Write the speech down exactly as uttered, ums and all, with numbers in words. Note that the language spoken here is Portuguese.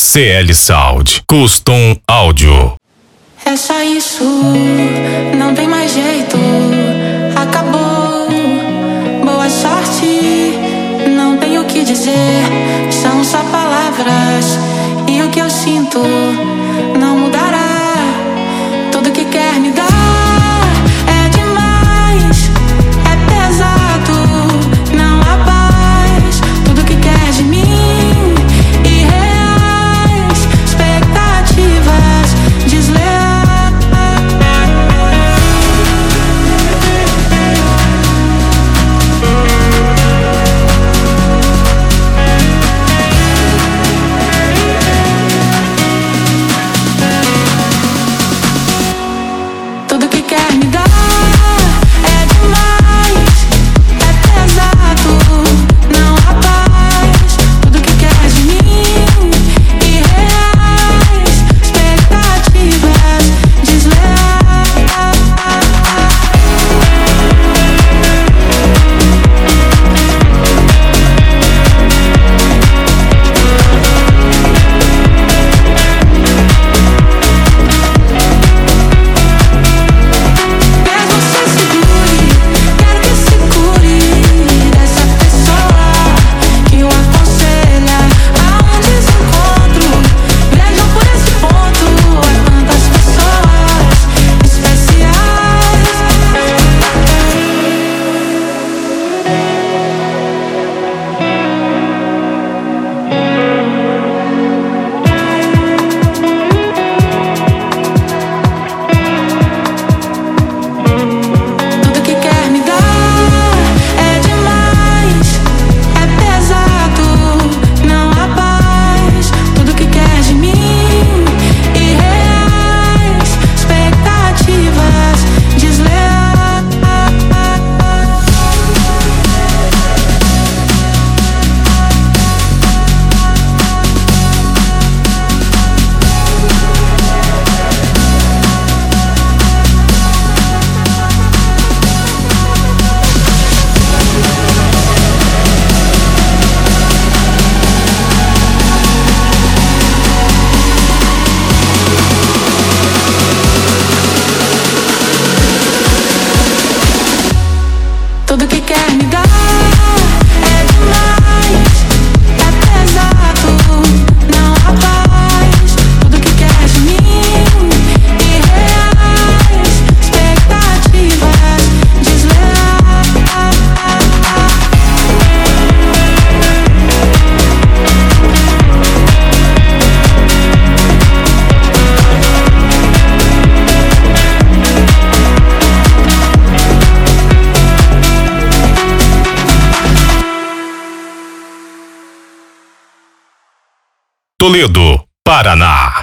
C L Sound Custom Áudio. É só isso, não tem mais jeito, acabou. Boa sorte, não tenho o que dizer, são só palavras e o que eu sinto não mudará. Tudo que quer me dar é demais, é pesado, não há paz. Tudo que quer de mim, irreais, expectativas desleais. Tudo que quer me dar é demais, é pesado, não há paz. Tudo que quer de mim, irreais, expectativas desleais. Mesmo sem segure, quero que se cure dessa pessoa que o aconselha a um desencontro. Vejam por esse ponto, há tantas pessoas especiais. Tudo que quer me dar é demais, é pesado, não há paz. Tudo que quer de mim, irreais, expectativas desleais. Tudo que quer me dar é demais, é pesado, não há paz. Tudo que quer de mim, irreais, expectativas desleais. Toledo, Paraná.